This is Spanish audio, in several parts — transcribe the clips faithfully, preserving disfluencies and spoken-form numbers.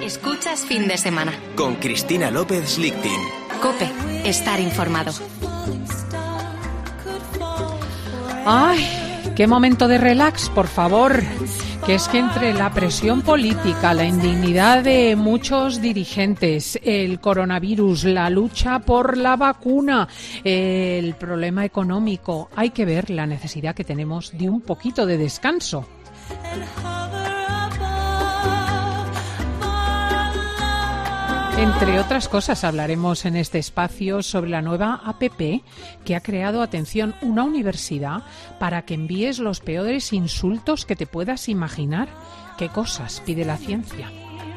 Escuchas Fin de Semana. Con Cristina López Lichtin. COPE. Estar informado. ¡Ay! ¡Qué momento de relax, por favor! Que es que entre la presión política, la indignidad de muchos dirigentes, el coronavirus, la lucha por la vacuna, el problema económico, hay que ver la necesidad que tenemos de un poquito de descanso. Entre otras cosas, hablaremos en este espacio sobre la nueva app que ha creado, atención, una universidad para que envíes los peores insultos que te puedas imaginar. ¿Qué cosas pide la ciencia?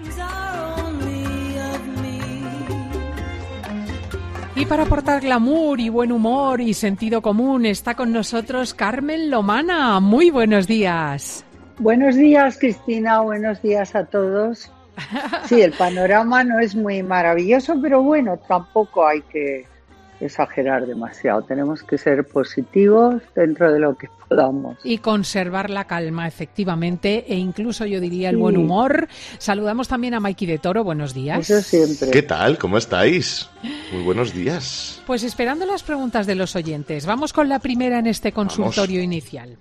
Y para aportar glamour y buen humor y sentido común está con nosotros Carmen Lomana. Muy buenos días. Buenos días, Cristina. Buenos días a todos. Sí, el panorama no es muy maravilloso, pero bueno, tampoco hay que exagerar demasiado. Tenemos que ser positivos dentro de lo que podamos. Y conservar la calma, efectivamente, e incluso yo diría el sí. buen humor. Saludamos también a Maiki de Toro. Buenos días. Eso siempre. ¿Qué tal? ¿Cómo estáis? Muy buenos días. Pues esperando las preguntas de los oyentes. Vamos con la primera en este consultorio Vamos. inicial.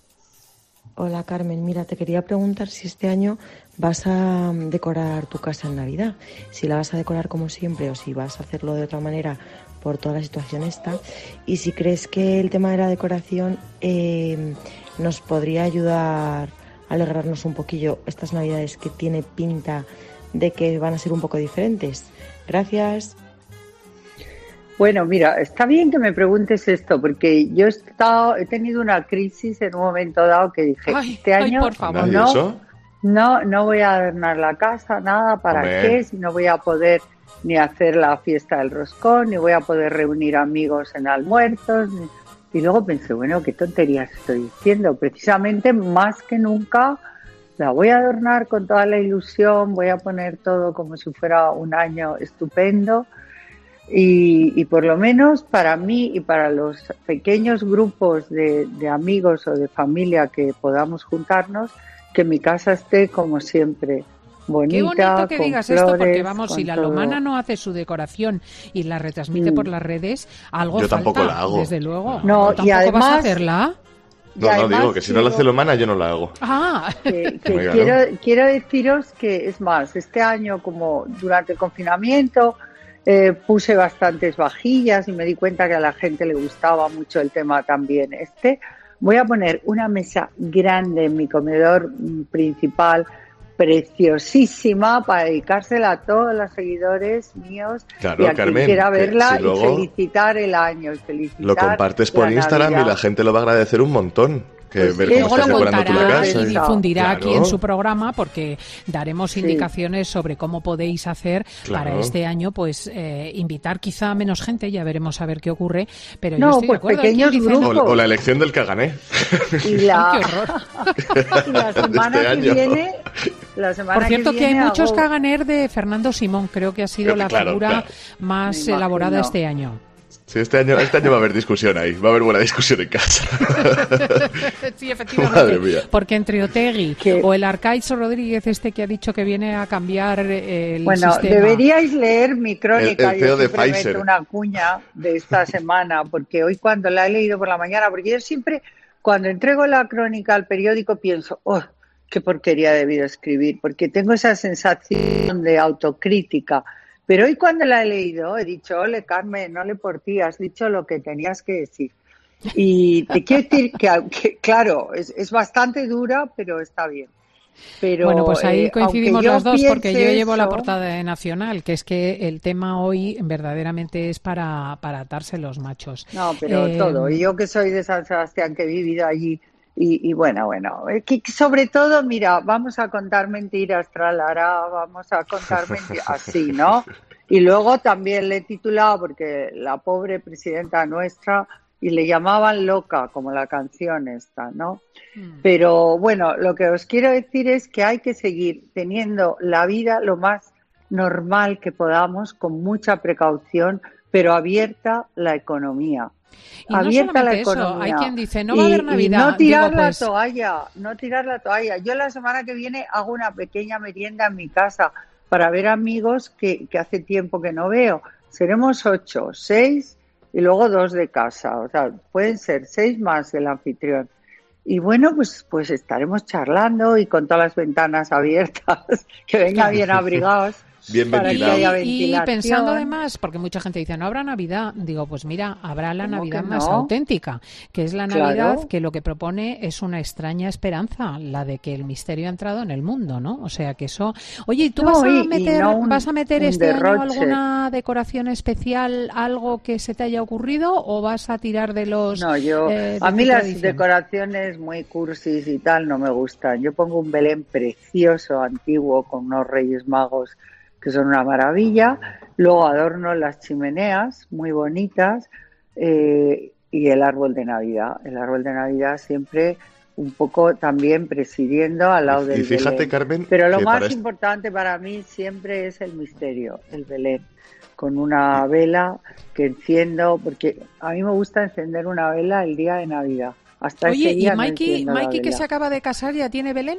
Hola Carmen, mira, te quería preguntar si este año vas a decorar tu casa en Navidad, si la vas a decorar como siempre o si vas a hacerlo de otra manera por toda la situación esta, y si crees que el tema de la decoración eh, nos podría ayudar a alegrarnos un poquillo estas Navidades que tiene pinta de que van a ser un poco diferentes. Gracias. Bueno, mira, está bien que me preguntes esto, porque yo he, estado, he tenido una crisis en un momento dado que dije, ay, este año ay, por favor. no, no, no voy a adornar la casa, nada, ¿para Hombre. qué? Si no voy a poder ni hacer la fiesta del roscón, ni voy a poder reunir amigos en almuerzos. Ni... Y luego pensé, bueno, qué tonterías estoy diciendo. Precisamente más que nunca la voy a adornar con toda la ilusión, voy a poner todo como si fuera un año estupendo. Y, y por lo menos para mí y para los pequeños grupos de, de amigos o de familia que podamos juntarnos, que mi casa esté como siempre bonita. Qué bonito que con digas flores, esto, porque vamos, si la todo. Lomana no hace su decoración y la retransmite mm. por las redes, algo yo falta, tampoco la hago. Desde luego. No, ¿Tampoco y además, vas a hacerla? No, no, digo que si no la hace Lomana yo no la hago. Ah. Que, que Venga, quiero, ¿no? quiero deciros que, es más, este año como durante el confinamiento... Eh, puse bastantes vajillas y me di cuenta que a la gente le gustaba mucho el tema también este. Voy a poner una mesa grande en mi comedor principal, preciosísima, para dedicársela a todos los seguidores míos claro, y a Carmen, quien quiera verla si luego y felicitar el año. Y felicitar lo compartes por Instagram Navidad. Y la gente lo va a agradecer un montón. Que pues ver sí, cómo estás decorando tu casa. Y difundirá claro. aquí en su programa, porque daremos sí. indicaciones sobre cómo podéis hacer claro. para este año, pues eh, invitar quizá a menos gente, ya veremos a ver qué ocurre, pero no, yo estoy pues de acuerdo. pequeños dicen... grupos. O, o la elección del Cagané. Y la... Ay, qué horror. y la semana este que año. viene... La semana Por cierto, que, que, que hay hago... muchos Caganer de Fernando Simón, creo que ha sido Creo, la claro, figura claro. más elaborada este año. Sí, este año, este año va a haber discusión ahí, va a haber buena discusión en casa. Sí, efectivamente, Madre mía. Porque entre Otegi ¿Qué? o el Arcaizo Rodríguez este que ha dicho que viene a cambiar el bueno, sistema. Deberíais leer mi crónica, el, el C E O yo de siempre Pfizer. meto una cuña de esta semana, porque hoy cuando la he leído por la mañana, porque yo siempre, cuando entrego la crónica al periódico, pienso, oh, qué porquería he debido escribir, porque tengo esa sensación de autocrítica. Pero hoy cuando la he leído he dicho, ole Carmen, no le por ti, has dicho lo que tenías que decir. Y te quiero decir que, que claro, es, es bastante dura, pero está bien. Pero, bueno, pues ahí eh, coincidimos las dos, porque yo llevo eso, la portada de Nacional, que es que el tema hoy verdaderamente es para, para atarse los machos. No, pero eh, todo. Y yo que soy de San Sebastián, que he vivido allí, y, y bueno, bueno, que, que sobre todo, mira, vamos a contar mentiras, tralará, vamos a contar mentiras, así, ¿no? Y luego también le he titulado, porque la pobre presidenta nuestra, y le llamaban loca, como la canción esta, ¿no? Mm. Pero bueno, lo que os quiero decir es que hay que seguir teniendo la vida lo más normal que podamos, con mucha precaución, pero abierta la economía. Y abierta no la eso, economía. hay quien dice, no va a haber y, Navidad. Y no tirar Digo, la pues... toalla, no tirar la toalla. Yo la semana que viene hago una pequeña merienda en mi casa, para ver amigos que, que hace tiempo que no veo. Seremos ocho, seis y luego dos de casa. O sea, pueden ser seis más el anfitrión. Y bueno, pues, pues estaremos charlando y con todas las ventanas abiertas, que venga bien abrigados. Bien para que ventilado. haya Y, y ventilación. pensando además, porque mucha gente dice, no habrá Navidad, digo, pues mira, habrá la ¿Cómo Navidad que más no? auténtica, que es la Claro. Navidad que lo que propone es una extraña esperanza, la de que el misterio ha entrado en el mundo, ¿no? O sea que eso... Oye, ¿y tú No, vas, a y- y meter, no un- vas a meter un este año derroche. alguna decoración especial, algo que se te haya ocurrido, o vas a tirar de los... No, yo, eh, de a mí tu las tradición? decoraciones muy cursis y tal no me gustan. Yo pongo un Belén precioso, antiguo, con unos Reyes Magos que son una maravilla. Luego adorno las chimeneas, muy bonitas, eh, y el árbol de Navidad. El árbol de Navidad siempre un poco también presidiendo al lado Y- del y fíjate, Belén. Carmen, Pero lo que más para est- importante para mí siempre es el misterio, el Belén, con una vela que enciendo, porque a mí me gusta encender una vela el día de Navidad. Hasta Oye, ese día ¿y no Mikey, enciendo la Mikey que vela. se acaba de casar ya tiene Belén?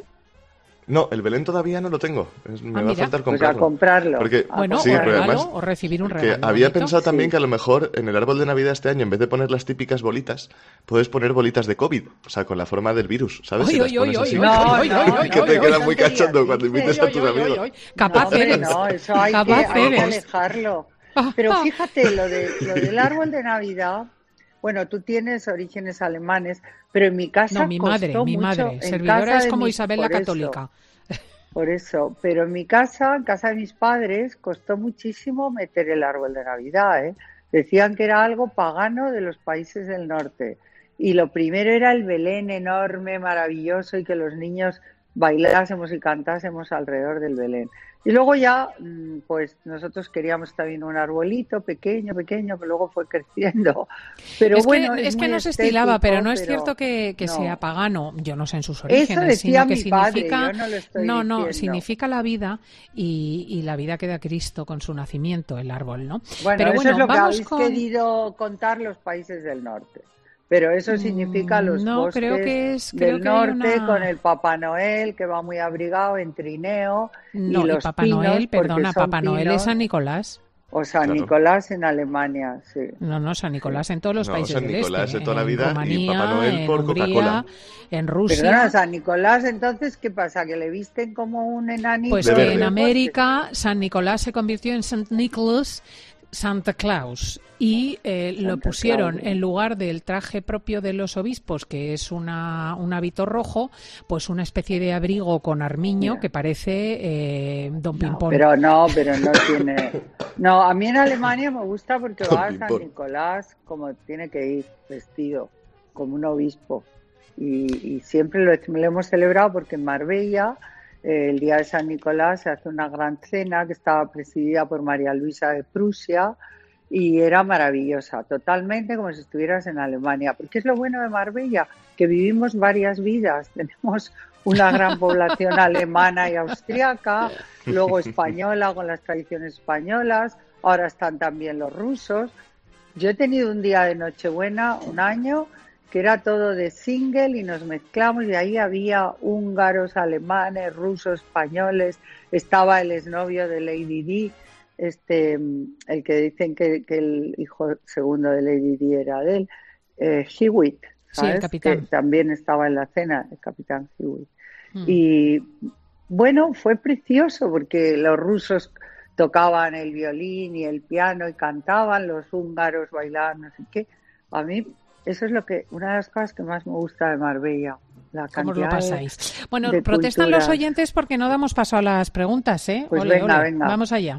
No, el Belén todavía no lo tengo. Es- Me Ah, va a mira. faltar Pues a comprarlo. comprarlo. Porque, a Bueno, sí, o pero regalo, además o recibir un que regalo. había bonito. pensado también Sí. que a lo mejor en el árbol de Navidad este año, en vez de poner las típicas bolitas, puedes poner bolitas de COVID, o sea, con la forma del virus, ¿sabes? Oy, Si las oy, pones oy, así. oy, No, oy, no, oy, oy, que oy, te oy, queda oy. muy tonterías cachondo cuando dices. invites a tus Oy, oy, oy, amigos. oy. Capaz Hombre, eres. no, eso hay, que, Capaz hay que eres. alejarlo. Pero fíjate, lo, de, lo del árbol de Navidad, bueno, tú tienes orígenes alemanes, pero en mi casa No, mi madre, costó mi mucho. madre. En Servidora casa es de como mis- Isabel la por eso, Católica. Por eso, pero en mi casa, en casa de mis padres, costó muchísimo meter el árbol de Navidad, ¿eh? Decían que era algo pagano de los países del norte. Y lo primero era el Belén enorme, maravilloso, y que los niños bailásemos y cantásemos alrededor del Belén. Y luego ya, mm, pues nosotros queríamos también un arbolito pequeño, pequeño, que luego fue creciendo. Pero es bueno, que, es, es que muy no se estilaba, estético, pero no es pero cierto que, que no. sea pagano. Yo no sé en sus Eso orígenes, decía sino que mi padre, significa, yo no lo estoy no, no, diciendo. significa la vida y, y la vida que da Cristo con su nacimiento, el árbol, ¿no? Bueno, pero eso bueno, es lo que vamos habéis con... querido contar los países del norte. Pero eso significa Mm, los no, bosques creo que es- creo del que hay norte una- con el Papá Noel que va muy abrigado en trineo No, y y los Papá pinos, Noel, porque perdona, son Papá Noel pinos, es San Nicolás. o San Claro. Nicolás en Alemania, sí. No, no, San Nicolás en todos los No, países San del Nicolás este. de toda la en vida y Rumanía, Papá Noel en por Hungría, Coca-Cola. en Rusia. Perdona, San Nicolás, entonces, ¿qué pasa? ¿Que le visten como un enanito? Pues De que verde. en de América San Nicolás se convirtió en Saint Nicholas, Santa Claus, y eh, lo Santa pusieron Claus. en lugar del traje propio de los obispos, que es una, un hábito rojo, pues una especie de abrigo con armiño Mira. que parece eh, Don No, Pimpón. pero no, pero no tiene. No, a mí en Alemania me gusta porque Don va a San Pimpón. Nicolás como tiene que ir, vestido, como un obispo. Y, y siempre lo, lo hemos celebrado porque en Marbella, eh, el día de San Nicolás, se hace una gran cena que estaba presidida por María Luisa de Prusia y era maravillosa, totalmente como si estuvieras en Alemania. Porque es lo bueno de Marbella, que vivimos varias vidas. Tenemos una gran población alemana y austriaca, luego española con las tradiciones españolas, ahora están también los rusos. Yo he tenido un día de Nochebuena, un año, que era todo de single y nos mezclamos y ahí había húngaros, alemanes, rusos, españoles, estaba el exnovio de Lady Di, este, el que dicen que, que el hijo segundo de Lady Di era de él, eh, Hewitt, Sí, el ¿sabes? capitán. Que también estaba en la cena, el capitán Hewitt. Mm. Y bueno, fue precioso porque los rusos tocaban el violín y el piano y cantaban, los húngaros bailaban, no sé qué. A mí eso es lo que una de las cosas que más me gusta de Marbella. La ¿Cómo os cantidad lo de- pasáis? Bueno, de protestan los culturas. oyentes porque no damos paso a las preguntas, ¿eh? Pues Ole, venga, ole. venga. Vamos allá.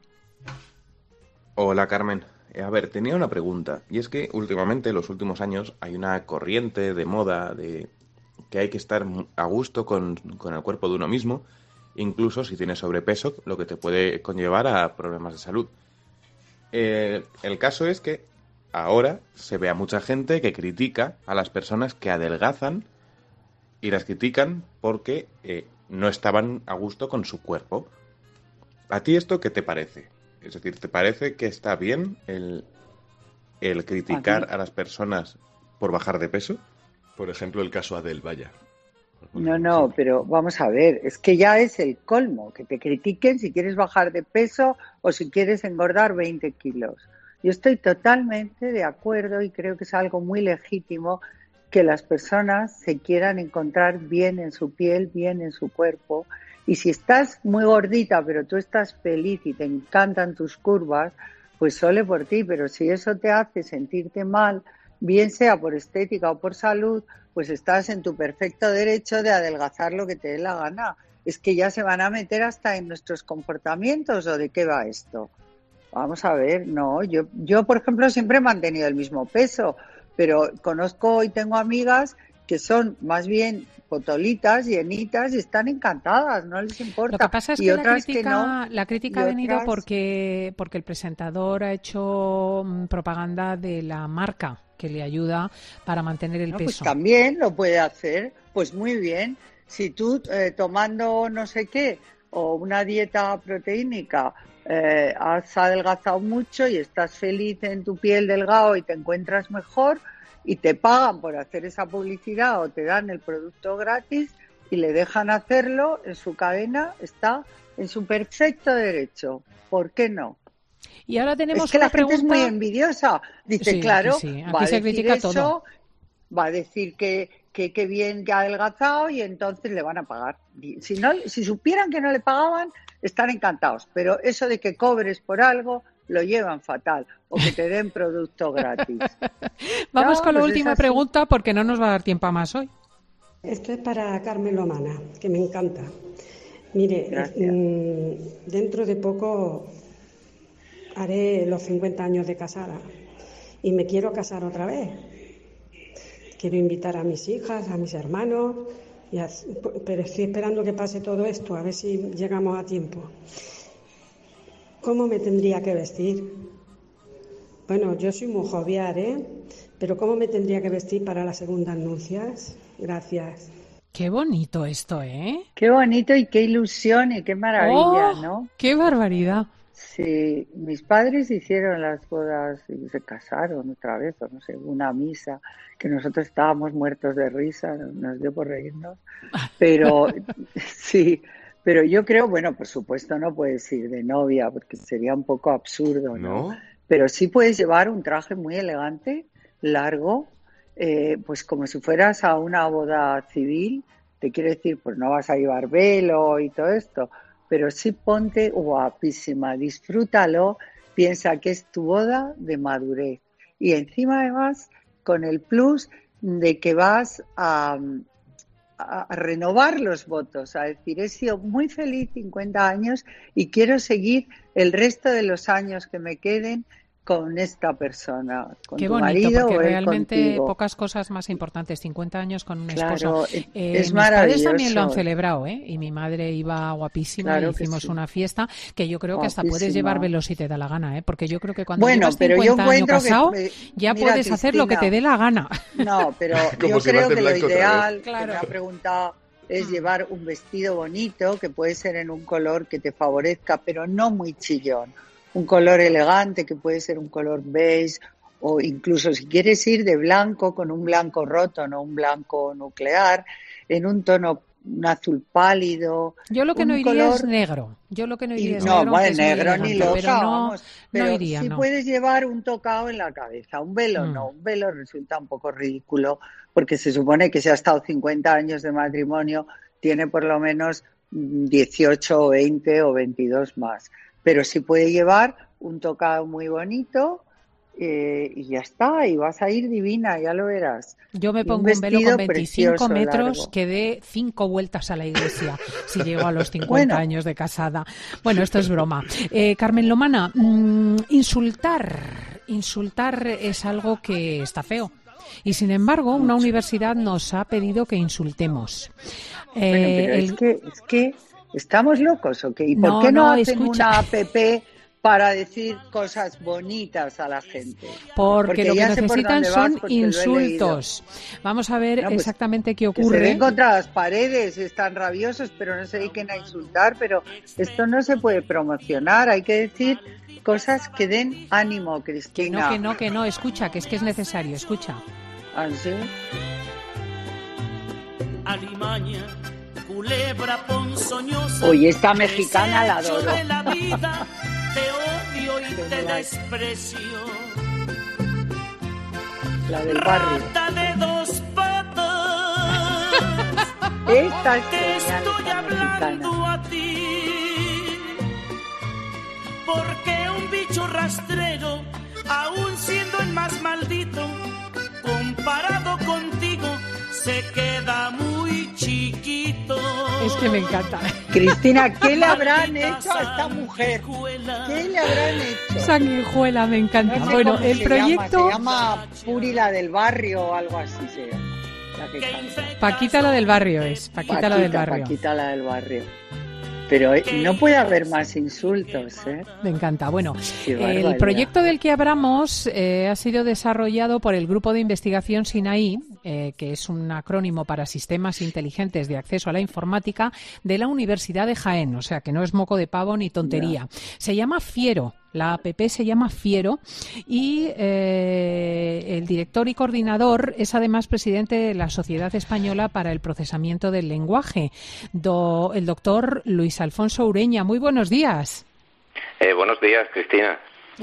Hola Carmen. Eh, A ver, tenía una pregunta. Y es que últimamente, en los últimos años, hay una corriente de moda de que hay que estar mu- a gusto con, con el cuerpo de uno mismo, incluso si tienes sobrepeso, lo que te puede conllevar a problemas de salud. Eh, el caso es que ahora se ve a mucha gente que critica a las personas que adelgazan y las critican porque eh, no estaban a gusto con su cuerpo. ¿A ti esto qué te parece? Es decir, ¿te parece que está bien el, el criticar A mí- a las personas por bajar de peso? Por ejemplo, el caso Adel, vaya. No, no, pero vamos a ver, es que ya es el colmo, que te critiquen si quieres bajar de peso o si quieres engordar veinte kilos. Yo estoy totalmente de acuerdo y creo que es algo muy legítimo que las personas se quieran encontrar bien en su piel, bien en su cuerpo. Y si estás muy gordita, pero tú estás feliz y te encantan tus curvas, pues sole por ti. Pero si eso te hace sentirte mal, bien sea por estética o por salud, pues estás en tu perfecto derecho de adelgazar lo que te dé la gana. Es que ya se van a meter hasta en nuestros comportamientos, ¿o de qué va esto? Vamos a ver, no, yo, yo por ejemplo siempre he mantenido el mismo peso, pero conozco y tengo amigas que son más bien potolitas, llenitas y están encantadas, no les importa. Lo que pasa es y que otras la crítica, que no, la crítica ha venido otras... porque, porque el presentador ha hecho propaganda de la marca que le ayuda para mantener el no, peso. Pues también lo puede hacer, pues muy bien. Si tú eh, tomando no sé qué o una dieta proteínica eh, has adelgazado mucho y estás feliz en tu piel delgado y te encuentras mejor y te pagan por hacer esa publicidad o te dan el producto gratis y le dejan hacerlo en su cadena, está en su perfecto derecho. ¿Por qué no? Y ahora tenemos es que una la gente pregunta... es muy envidiosa. Dice, sí, claro, aquí sí. Aquí va a se decir critica eso, todo. va a decir que que, que bien que ha adelgazado y entonces le van a pagar. Si no, si supieran que no le pagaban, están encantados. Pero eso de que cobres por algo, lo llevan fatal. O que te den producto gratis. Vamos no, con la pues última pregunta porque no nos va a dar tiempo a más hoy. Esto es para Carmen Lomana, que me encanta. Mire, mmm, dentro de poco haré los cincuenta años de casada y me quiero casar otra vez. Quiero invitar a mis hijas, a mis hermanos, y a, pero estoy esperando que pase todo esto, a ver si llegamos a tiempo. ¿Cómo me tendría que vestir? Bueno, yo soy muy jovial, ¿eh? Pero ¿cómo me tendría que vestir para las segundas nupcias? Gracias. Qué bonito esto, ¿eh? Qué bonito y qué ilusión y qué maravilla, oh, ¿no? ¡Qué barbaridad! Sí, mis padres hicieron las bodas y se casaron otra vez, o no sé, una misa, que nosotros estábamos muertos de risa, nos dio por reírnos, pero sí, pero yo creo, bueno, por supuesto no puedes ir de novia, porque sería un poco absurdo, ¿no? ¿No? Pero sí puedes llevar un traje muy elegante, largo, eh, pues como si fueras a una boda civil, te quiero decir, pues no vas a llevar velo y todo esto, pero sí ponte guapísima, disfrútalo, piensa que es tu boda de madurez. Y encima además con el plus de que vas a, a, a renovar los votos, a decir, he sido muy feliz cincuenta años y quiero seguir el resto de los años que me queden con esta persona, con Qué tu bonito, marido porque o él realmente contigo. Pocas cosas más importantes, cincuenta años con un Claro, esposo. es, Eh, es mis padres también maravilloso. lo han celebrado, ¿eh? Y mi madre iba guapísima Claro y que hicimos sí. una fiesta que yo creo que hasta puedes Guapísima. llevar velo si te da la gana, ¿eh? Porque yo creo que cuando Bueno, llevas pero yo cincuenta años encuentro que, casado eh, ya mira, puedes hacer lo que te Cristina, dé la gana. No, pero Como yo si creo vas de que lo blanco otra ideal, vez. Claro. que me ha preguntado, es llevar un vestido bonito, que puede ser en un color que te favorezca, pero no muy chillón. Un color elegante, que puede ser un color beige, o incluso si quieres ir de blanco, con un blanco roto, no un blanco nuclear, en un tono, un azul pálido. Yo lo que un no iría color... es negro. Yo lo que no Y iría es no, negro, bueno, que es muy negro ni elegante, loca, pero no, vamos. Pero no iría, sí no. puedes llevar un tocado en la cabeza, un velo Mm. no, un velo resulta un poco ridículo, porque se supone que si ha estado cincuenta años de matrimonio, tiene por lo menos dieciocho o veinte o veintidós más. Pero sí puede llevar un tocado muy bonito, eh, y ya está, y vas a ir divina, ya lo verás. Yo me Y pongo un un, velo vestido con veinticinco precioso, metros largo. que dé cinco vueltas a la iglesia si llego a los cincuenta Bueno. años de casada. Bueno, esto es broma. Eh, Carmen Lomana, mmm, insultar, insultar es algo que está feo. Y sin embargo, una universidad nos ha pedido que insultemos. Bueno, Eh, pero el- es que, es que estamos locos, ¿o qué? ¿Y por No, qué no, no, hacen escucha. una app para decir cosas bonitas a la gente? Porque, Porque lo que ya sé por necesitan dónde vas, son porque lo he insultos. Vamos a ver No, pues, exactamente qué Que se ocurre. den contra las paredes, están rabiosos, pero no se dediquen a insultar, pero esto no se puede promocionar, hay que decir cosas que den ánimo, Que Cristina. no, que no, que no, escucha, que es que es necesario, escucha. ¿Ah, sí? alimaña, culebra ponzoñosa. Oye, esta mexicana la desecho adoro. de la vida, te odio y te desprecio. La del barrio. Rata de dos patas. Esta es Te genial, estoy esta hablando mexicana. a ti. Porque un bicho rastrero, aún siendo el más maldito, comparado contigo, se queda muy chiquito. Es que me encanta. Cristina, ¿qué le habrán hecho a esta mujer? ¿Qué le habrán hecho? Sanguijuela, me encanta. No sé Bueno, cómo el se proyecto... llama, se llama Puri la del barrio o algo así se llama. La que canta. Paquita la del barrio es. Paquita, Paquita la del barrio. Paquita la del barrio. Pero eh, no puede haber más insultos, ¿eh? Me encanta. Bueno, Qué el barbaridad. proyecto del que hablamos eh, ha sido desarrollado por el Grupo de Investigación SINAI, eh, que es un acrónimo para Sistemas Inteligentes de Acceso a la Informática, de la Universidad de Jaén. O sea, que no es moco de pavo ni tontería. Se llama Fiero. La app se llama Fiero y eh, el director y coordinador es además presidente de la Sociedad Española para el Procesamiento del Lenguaje, do, el doctor Luis Alfonso Ureña. Muy buenos días. Eh, buenos días, Cristina.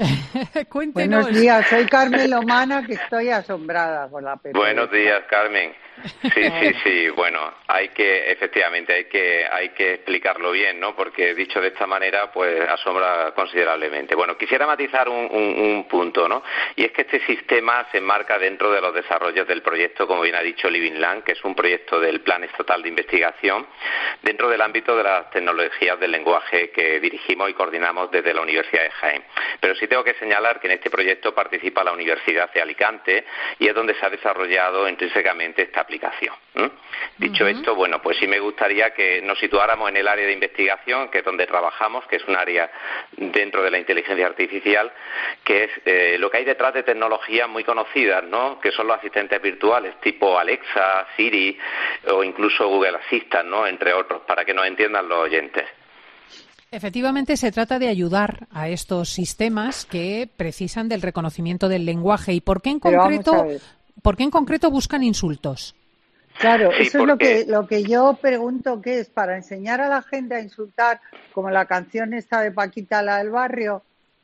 Cuéntenos. Buenos días, soy Carmen Lomana, que estoy asombrada con la app. Buenos días, Carmen. Sí, sí, sí. Bueno, hay que, efectivamente, hay que, hay que explicarlo bien, ¿no? Porque dicho de esta manera, pues asombra considerablemente. Bueno, quisiera matizar un, un, un punto, ¿no? Y es que este sistema se enmarca dentro de los desarrollos del proyecto, como bien ha dicho Living Lang, que es un proyecto del Plan Estatal de Investigación, dentro del ámbito de las tecnologías del lenguaje que dirigimos y coordinamos desde la Universidad de Jaén. Pero sí tengo que señalar que en este proyecto participa la Universidad de Alicante y es donde se ha desarrollado intrínsecamente esta aplicación. ¿eh? Dicho uh-huh. esto, bueno, pues sí me gustaría que nos situáramos en el área de investigación, que es donde trabajamos, que es un área dentro de la inteligencia artificial, que es eh, lo que hay detrás de tecnologías muy conocidas, ¿no? Que son los asistentes virtuales tipo Alexa, Siri o incluso Google Assistant, ¿no? Entre otros, para que nos entiendan los oyentes. Efectivamente, se trata de ayudar a estos sistemas que precisan del reconocimiento del lenguaje. ¿Y por qué en concreto, por qué en concreto buscan insultos? Claro, sí, eso porque... es lo que lo que yo pregunto, ¿qué es? ¿Para enseñar a la gente a insultar, como la canción esta de Paquita, la del barrio?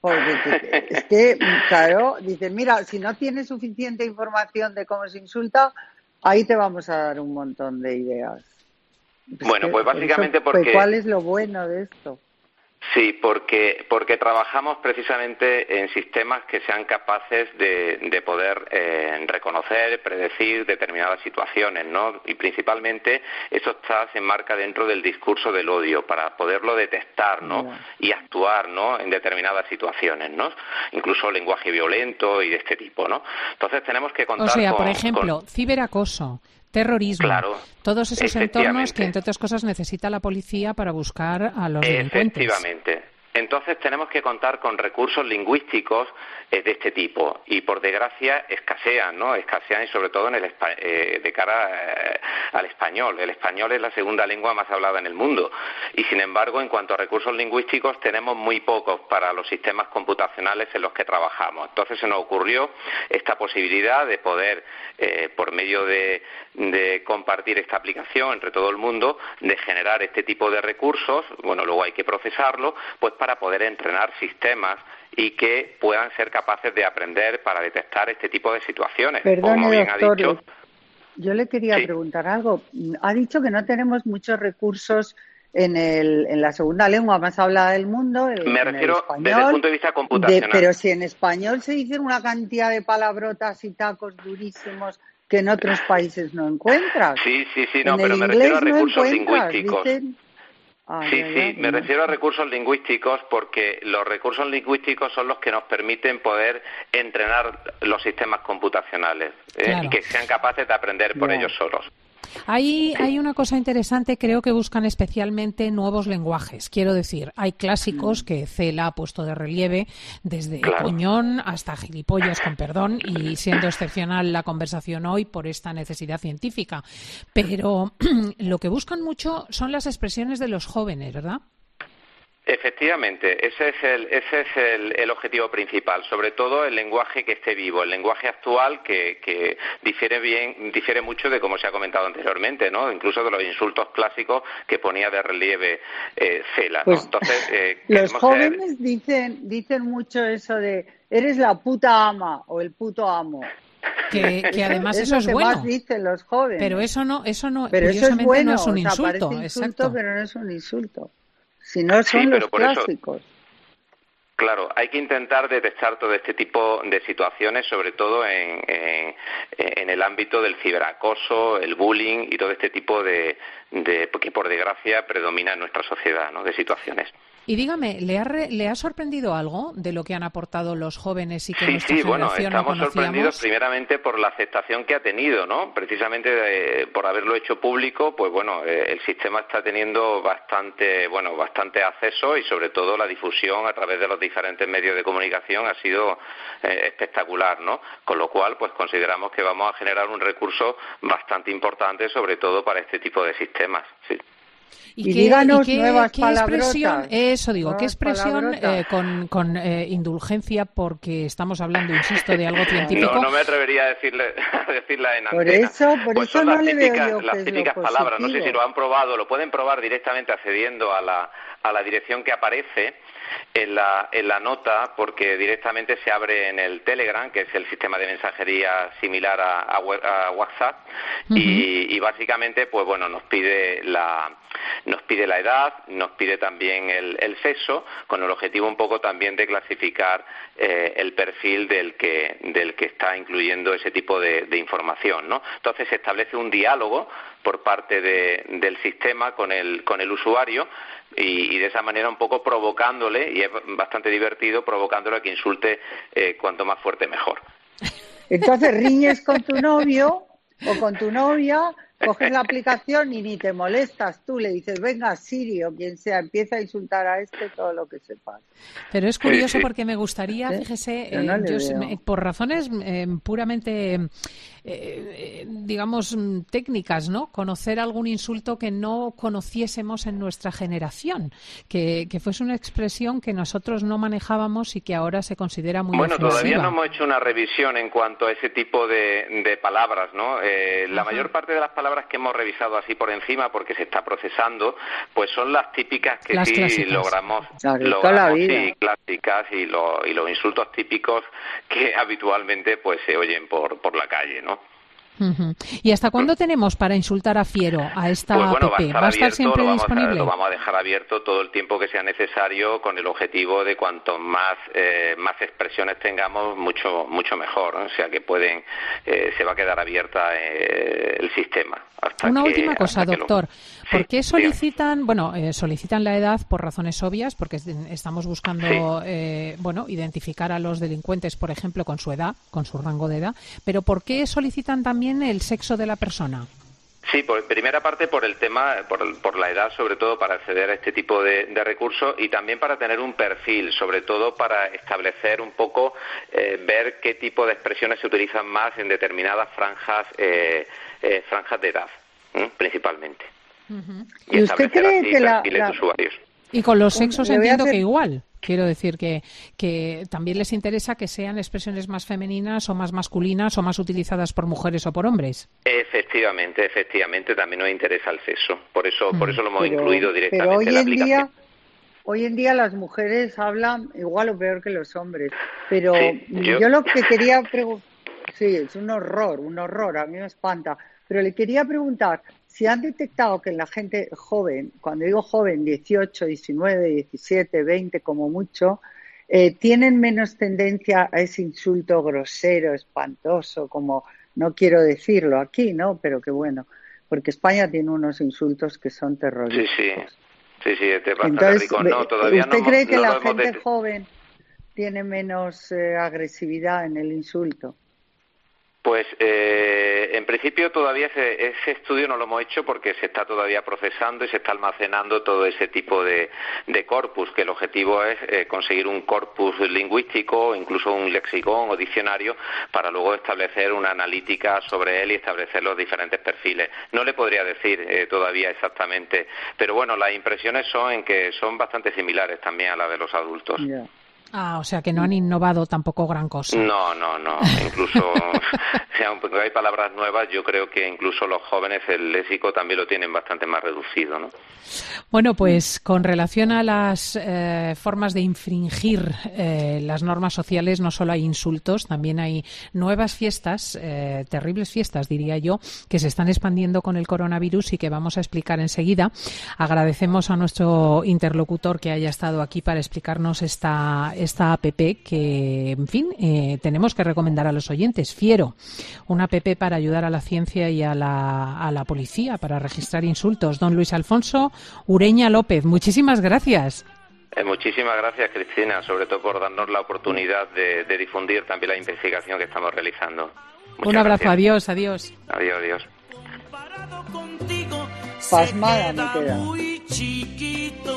Porque es que, claro, dicen, mira, si no tienes suficiente información de cómo se insulta, ahí te vamos a dar un montón de ideas. Pues bueno, que, pues básicamente eso, porque... ¿Cuál es lo bueno de esto? Sí, porque porque trabajamos precisamente en sistemas que sean capaces de, de poder eh, reconocer, predecir determinadas situaciones, ¿no? Y principalmente eso está, se enmarca dentro del discurso del odio, para poderlo detectar, ¿no? Yeah. Y actuar, ¿no? En determinadas situaciones, ¿no? Incluso lenguaje violento y de este tipo, ¿no? Entonces tenemos que contar con... O sea, con, por ejemplo, con... ciberacoso, terrorismo, claro, todos esos entornos que, entre otras cosas, necesita la policía para buscar a los delincuentes. Efectivamente. Entonces tenemos que contar con recursos lingüísticos eh, de este tipo y por desgracia escasean, ¿no? Escasean y sobre todo en el eh, de cara eh, al español. El español es la segunda lengua más hablada en el mundo y sin embargo en cuanto a recursos lingüísticos tenemos muy pocos para los sistemas computacionales en los que trabajamos. Entonces se nos ocurrió esta posibilidad de poder eh, por medio de, de compartir esta aplicación entre todo el mundo, de generar este tipo de recursos, bueno, luego hay que procesarlo, pues para poder entrenar sistemas y que puedan ser capaces de aprender para detectar este tipo de situaciones. Perdone, como bien doctor, ha dicho, yo le quería sí. preguntar algo. Ha dicho que no tenemos muchos recursos en, el, en la segunda lengua más hablada del mundo. El, Me refiero español, desde el punto de vista computacional. De, pero si en español se dicen una cantidad de palabrotas y tacos durísimos que en otros países no encuentras. Sí, sí, sí, no, en pero el me refiero a no recursos lingüísticos. Dicen... Ah, sí, ya, sí, ya, me ya. refiero a recursos lingüísticos porque los recursos lingüísticos son los que nos permiten poder entrenar los sistemas computacionales ¿eh? Claro. y que sean capaces de aprender por Ya. ellos solos. Hay, hay una cosa interesante, creo que buscan especialmente nuevos lenguajes. Quiero decir, hay clásicos que Cela ha puesto de relieve, desde Claro. coñón hasta gilipollas, con perdón, y siendo excepcional la conversación hoy por esta necesidad científica. Pero lo que buscan mucho son las expresiones de los jóvenes, ¿verdad? Efectivamente, ese es el ese es el, el objetivo principal, sobre todo el lenguaje que esté vivo, el lenguaje actual que, que difiere bien difiere mucho de como se ha comentado anteriormente, ¿no? Incluso de los insultos clásicos que ponía de relieve eh, Cela, ¿no? Pues, Entonces, eh, los jóvenes ser... dicen dicen mucho eso de eres la puta ama o el puto amo. Que, que además es eso lo es que bueno. más dicen los jóvenes. Pero eso no, eso no, pero curiosamente eso es bueno, no es un o sea, insulto, parece insulto, exacto. pero no es un insulto. Si no son sí, los por clásicos. Eso... Claro, hay que intentar detectar todo este tipo de situaciones, sobre todo en, en, en el ámbito del ciberacoso, el bullying y todo este tipo de, de que por desgracia predomina en nuestra sociedad, ¿no? De situaciones. Y dígame, ¿le ha, re, ¿le ha sorprendido algo de lo que han aportado los jóvenes y que sí, nuestra sí, generación bueno, estamos no conocíamos? sorprendidos primeramente por la aceptación que ha tenido, ¿no? Precisamente eh, por haberlo hecho público, pues bueno, eh, el sistema está teniendo bastante, bueno, bastante acceso y sobre todo la difusión a través de los diferentes medios de comunicación ha sido eh, espectacular, ¿no? Con lo cual, pues consideramos que vamos a generar un recurso bastante importante, sobre todo para este tipo de sistemas, sí. ¿Y, y qué, díganos y qué, nuevas qué palabrotas. expresión, eso digo, nuevas qué expresión eh, con, con eh, indulgencia, porque estamos hablando, insisto, de algo científico? No, no me atrevería a decirle, a decirla en por antena. Eso, por pues eso son no las le típicas, veo yo las que típicas es lo palabras, no sé positivo. si lo han probado, lo pueden probar directamente accediendo a la, a la dirección que aparece en la, en la nota, porque directamente se abre en el Telegram, que es el sistema de mensajería similar a, a, a WhatsApp, uh-huh. y, y básicamente, pues bueno, nos pide la nos pide la edad, nos pide también el, el sexo, con el objetivo un poco también de clasificar eh, el perfil del que del que está incluyendo ese tipo de, de información, ¿no? Entonces se establece un diálogo por parte de, del sistema con el con el usuario y, y de esa manera un poco provocándole, y es bastante divertido, provocándole a que insulte eh, cuanto más fuerte mejor. Entonces riñes con tu novio o con tu novia, coges la aplicación y ni te molestas tú, le dices, venga Siri o quien sea, empieza a insultar a este todo lo que sepas. Pero es curioso sí, sí. porque me gustaría, ¿Sí? fíjese, Yo no eh, yo, veo. por razones eh, puramente, eh, digamos, técnicas, ¿no? Conocer algún insulto que no conociésemos en nuestra generación, que, que fuese una expresión que nosotros no manejábamos y que ahora se considera muy Bueno, ofensiva. todavía no hemos hecho una revisión en cuanto a ese tipo de, de palabras, ¿no? Eh, la mayor parte de las palabras que hemos revisado así por encima, porque se está procesando, pues son las típicas que las sí clásicas. logramos, Claro, logramos toda la vida. sí, clásicas y, lo, y los insultos típicos que habitualmente pues se oyen por, por la calle, ¿no? Uh-huh. ¿Y hasta cuándo tenemos para insultar a Fiero, a esta pues bueno, app? Va a estar, ¿Va a estar abierto, siempre lo vamos disponible? A, lo vamos a dejar abierto todo el tiempo que sea necesario, con el objetivo de cuanto más eh, más expresiones tengamos, mucho mucho mejor, ¿no? O sea que pueden eh, se va a quedar abierta eh, el sistema. Hasta Una que, última cosa, doctor. Lo... ¿Por qué sí, solicitan, dígame. bueno, eh, solicitan la edad por razones obvias, porque estamos buscando, sí. eh, bueno, identificar a los delincuentes, por ejemplo, con su edad, con su rango de edad, pero ¿por qué solicitan también el sexo de la persona? Sí, por primera parte por el tema, por, por la edad, sobre todo para acceder a este tipo de, de recursos y también para tener un perfil, sobre todo para establecer un poco, eh, ver qué tipo de expresiones se utilizan más en determinadas franjas, eh, eh, franjas de edad, ¿eh? principalmente. Uh-huh. Y, ¿Y usted cree así que la, perfiles la... de usuarios. Y con los sexos entiendo hacer... que igual. Quiero decir que, que también les interesa que sean expresiones más femeninas o más masculinas o más utilizadas por mujeres o por hombres. Efectivamente, efectivamente, también nos interesa el sexo. Por eso, mm. por eso lo hemos pero, incluido directamente pero hoy en la en aplicación. Día, hoy en día las mujeres hablan igual o peor que los hombres. Pero sí, yo... yo lo que quería preguntar... Sí, es un horror, un horror, a mí me espanta. Pero le quería preguntar si han detectado que en la gente joven, cuando digo joven, dieciocho, diecinueve, diecisiete, veinte como mucho, eh, tienen menos tendencia a ese insulto grosero, espantoso, como no quiero decirlo aquí, ¿no? Pero que bueno, porque España tiene unos insultos que son terroríficos. Sí, sí, sí, sí, este es bastante Entonces, rico. No, todavía ¿usted no cree hemos, que no la lo gente hemos... joven tiene menos eh, agresividad en el insulto? Pues eh, en principio todavía ese, ese estudio no lo hemos hecho porque se está todavía procesando y se está almacenando todo ese tipo de, de corpus, que el objetivo es eh, conseguir un corpus lingüístico, incluso un lexicón o diccionario, para luego establecer una analítica sobre él y establecer los diferentes perfiles. No le podría decir eh, todavía exactamente, pero bueno, las impresiones son en que son bastante similares también a las de los adultos. Yeah. Ah, o sea que no han innovado tampoco gran cosa. No, no, no. Incluso, aunque hay palabras nuevas, yo creo que incluso los jóvenes el léxico también lo tienen bastante más reducido, ¿no? Bueno, pues con relación a las eh, formas de infringir eh, las normas sociales, no solo hay insultos, también hay nuevas fiestas, eh, terribles fiestas, diría yo, que se están expandiendo con el coronavirus y que vamos a explicar enseguida. Agradecemos a nuestro interlocutor que haya estado aquí para explicarnos esta esta app que, en fin, eh, tenemos que recomendar a los oyentes. Fiero, una app para ayudar a la ciencia y a la, a la policía para registrar insultos. Don Luis Alfonso Ureña López, muchísimas gracias. Eh, muchísimas gracias, Cristina, sobre todo por darnos la oportunidad de, de difundir también la investigación que estamos realizando. Muchas Un abrazo, gracias. adiós, adiós. Adiós, adiós. Pasmada me queda. Muy chiquito.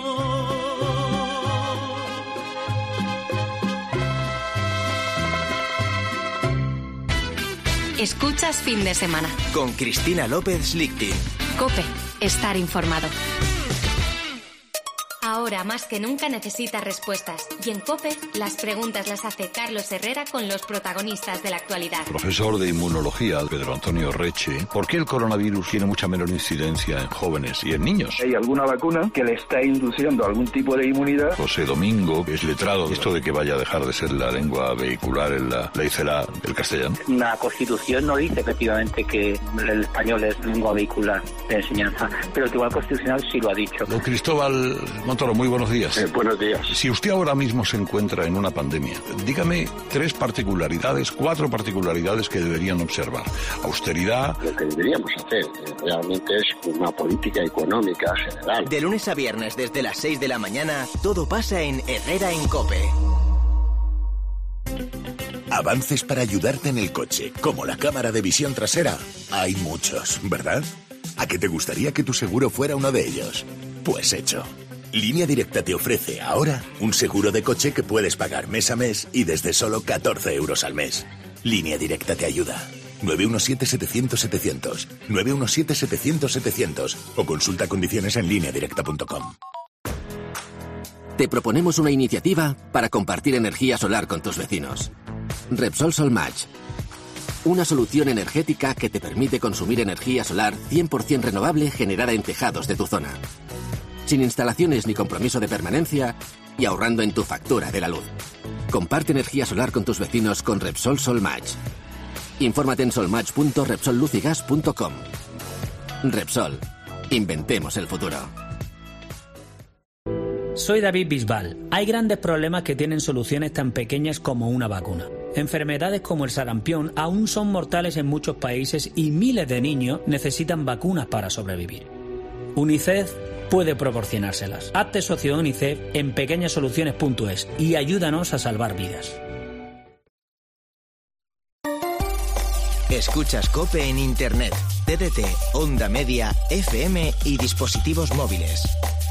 Escuchas Fin de Semana. Con Cristina López Lichtin. COPE. Estar informado. Ahora más que nunca necesitas respuestas. Y en COPE, las preguntas las hace Carlos Herrera con los protagonistas de la actualidad. Profesor de Inmunología, Pedro Antonio Reche. ¿Por qué el coronavirus tiene mucha menor incidencia en jóvenes y en niños? Hay alguna vacuna que le está induciendo algún tipo de inmunidad. José Domingo es letrado. Esto de que vaya a dejar de ser la lengua vehicular en la ley CELA, el castellano. La Constitución no dice efectivamente que el español es lengua vehicular de enseñanza, pero el Tribunal Constitucional sí lo ha dicho. Don Cristóbal Montoro, muy buenos días. Eh, buenos días. Si usted ahora mismo se encuentra en una pandemia, dígame tres particularidades, cuatro particularidades que deberían observar. Austeridad. Lo que deberíamos hacer eh, realmente es una política económica general. De lunes a viernes desde las seis de la mañana, todo pasa en Herrera en COPE. Avances para ayudarte en el coche, como la cámara de visión trasera. Hay muchos, ¿verdad? ¿A qué te gustaría que tu seguro fuera uno de ellos? Pues hecho. Línea Directa te ofrece ahora un seguro de coche que puedes pagar mes a mes y desde solo catorce euros al mes. Línea Directa te ayuda. nueve uno siete, setecientos, setecientos. nueve uno siete, setecientos, setecientos. O consulta condiciones en línea directa punto com. Te proponemos una iniciativa para compartir energía solar con tus vecinos. Repsol Solmatch. Una solución energética que te permite consumir energía solar cien por ciento renovable generada en tejados de tu zona. Sin instalaciones ni compromiso de permanencia y ahorrando en tu factura de la luz. Comparte energía solar con tus vecinos con Repsol Solmatch. Infórmate en solmatch punto repsol luz y gas punto com. Repsol. Inventemos el futuro. Soy David Bisbal. Hay grandes problemas que tienen soluciones tan pequeñas como una vacuna. Enfermedades como el sarampión aún son mortales en muchos países y miles de niños necesitan vacunas para sobrevivir. UNICEF puede proporcionárselas. Hazte socio de UNICEF en pequeñas soluciones punto es y ayúdanos a salvar vidas. Escuchas COPE en Internet, T D T, Onda Media, F M y dispositivos móviles.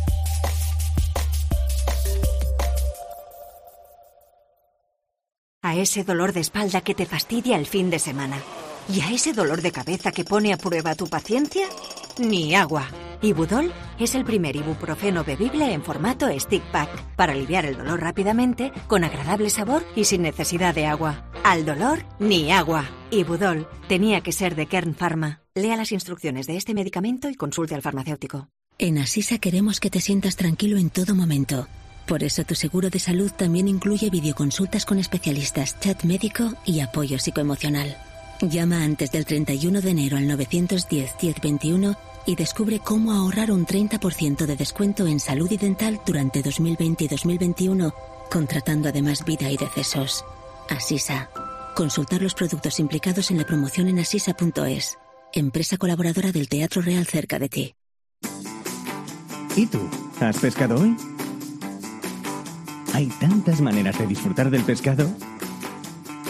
A ese dolor de espalda que te fastidia el fin de semana. ¿Y a ese dolor de cabeza que pone a prueba tu paciencia? Ni agua. Ibudol es el primer ibuprofeno bebible en formato stick pack para aliviar el dolor rápidamente, con agradable sabor y sin necesidad de agua. Al dolor, ni agua. Ibudol tenía que ser de Kern Pharma. Lea las instrucciones de este medicamento y consulte al farmacéutico. En Asisa queremos que te sientas tranquilo en todo momento. Por eso tu seguro de salud también incluye videoconsultas con especialistas, chat médico y apoyo psicoemocional. Llama antes del treinta y uno de enero al nueve uno cero, diez veintiuno y descubre cómo ahorrar un treinta por ciento de descuento en salud y dental durante dos mil veinte y dos mil veintiuno, contratando además vida y decesos. Asisa. Consultar los productos implicados en la promoción en asisa punto es. Empresa colaboradora del Teatro Real cerca de ti. ¿Y tú? ¿Has pescado hoy? Hay tantas maneras de disfrutar del pescado.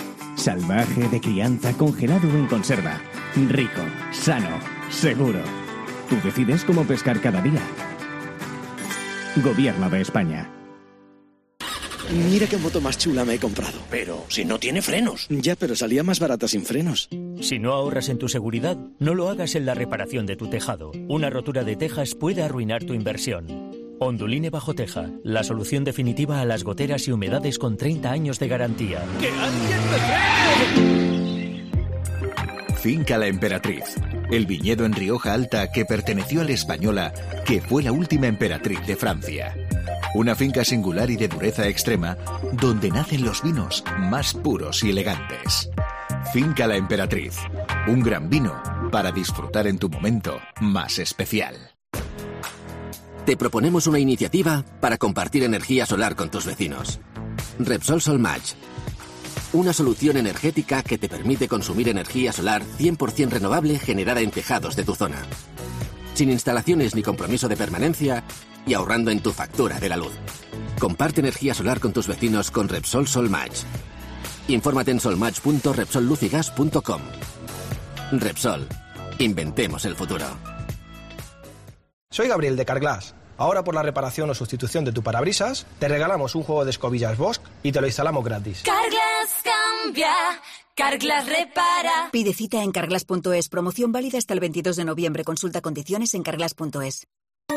Salvaje, de crianza, congelado o en conserva. Rico, sano, seguro. Tú decides cómo pescar cada día. Gobierno de España. Mira qué moto más chula me he comprado. Pero si no tiene frenos. Ya, pero salía más barata sin frenos. Si no ahorras en tu seguridad, no lo hagas en la reparación de tu tejado. Una rotura de tejas puede arruinar tu inversión. Onduline Bajo Teja, la solución definitiva a las goteras y humedades con treinta años de garantía. ¡Que alguien me frene! Finca La Emperatriz, el viñedo en Rioja Alta que perteneció a la española, que fue la última emperatriz de Francia. Una finca singular y de dureza extrema, donde nacen los vinos más puros y elegantes. Finca La Emperatriz, un gran vino para disfrutar en tu momento más especial. Te proponemos una iniciativa para compartir energía solar con tus vecinos. Repsol Sol Match. Una solución energética que te permite consumir energía solar cien por ciento renovable generada en tejados de tu zona. Sin instalaciones ni compromiso de permanencia y ahorrando en tu factura de la luz. Comparte energía solar con tus vecinos con Repsol Sol Match. Infórmate en solmatch punto repsol luz y gas punto com. Repsol. Inventemos el futuro. Soy Gabriel de Carglass. Ahora por la reparación o sustitución de tu parabrisas, te regalamos un juego de escobillas Bosch y te lo instalamos gratis. Carglass cambia, Carglass repara. Pide cita en carglass punto es. Promoción válida hasta el veintidós de noviembre. Consulta condiciones en carglass punto es.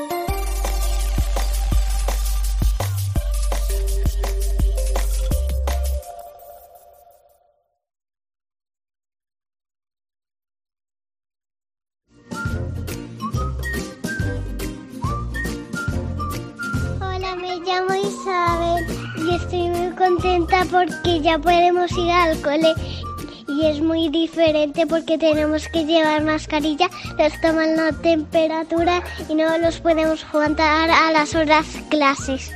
Me llamo Isabel y estoy muy contenta porque ya podemos ir al cole y es muy diferente porque tenemos que llevar mascarilla, nos toman la temperatura y no los podemos juntar a las horas clases.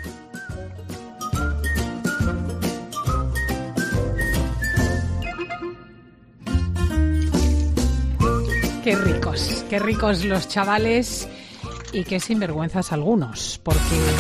Qué ricos, qué ricos los chavales y qué sinvergüenzas algunos, porque